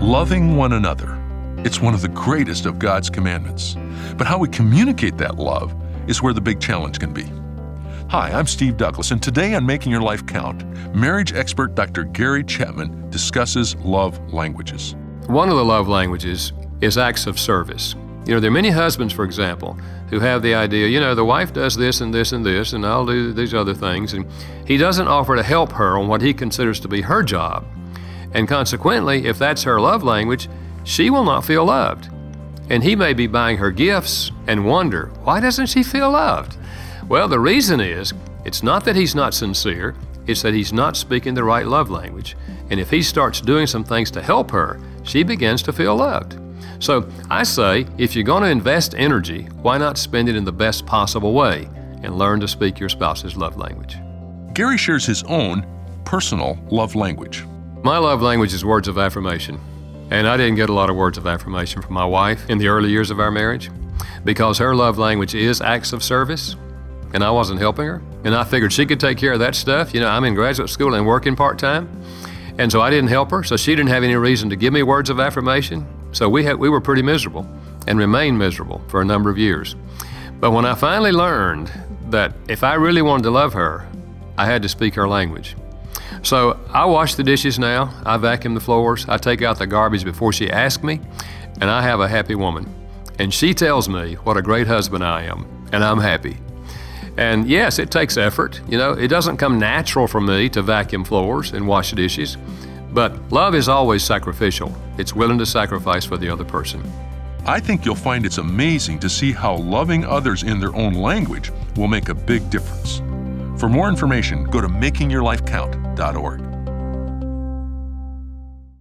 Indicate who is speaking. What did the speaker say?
Speaker 1: Loving one another. It's one of the greatest of God's commandments. But how we communicate that love is where the big challenge can be. Hi, I'm Steve Douglas, and today on Making Your Life Count, marriage expert Dr. Gary Chapman discusses love languages.
Speaker 2: One of the love languages is acts of service. There are many husbands, for example, who have the idea, the wife does this and this and this, and I'll do these other things, and he doesn't offer to help her on what he considers to be her job. And consequently, if that's her love language, she will not feel loved. And he may be buying her gifts and wonder, why doesn't she feel loved? Well, the reason is, it's not that he's not sincere, it's that he's not speaking the right love language. And if he starts doing some things to help her, she begins to feel loved. So I say, if you're going to invest energy, why not spend it in the best possible way and learn to speak your spouse's love language?
Speaker 1: Gary shares his own personal love language.
Speaker 2: My love language is words of affirmation. And I didn't get a lot of words of affirmation from my wife in the early years of our marriage because her love language is acts of service, and I wasn't helping her. And I figured she could take care of that stuff. I'm in graduate school and working part-time. And so I didn't help her, so she didn't have any reason to give me words of affirmation. So we were pretty miserable and remained miserable for a number of years. But when I finally learned that if I really wanted to love her, I had to speak her language. So I wash the dishes now, I vacuum the floors, I take out the garbage before she asks me, and I have a happy woman. And she tells me what a great husband I am, and I'm happy. And yes, it takes effort. It doesn't come natural for me to vacuum floors and wash dishes, but love is always sacrificial. It's willing to sacrifice for the other person.
Speaker 1: I think you'll find it's amazing to see how loving others in their own language will make a big difference. For more information, go to makingyourlifecount.org.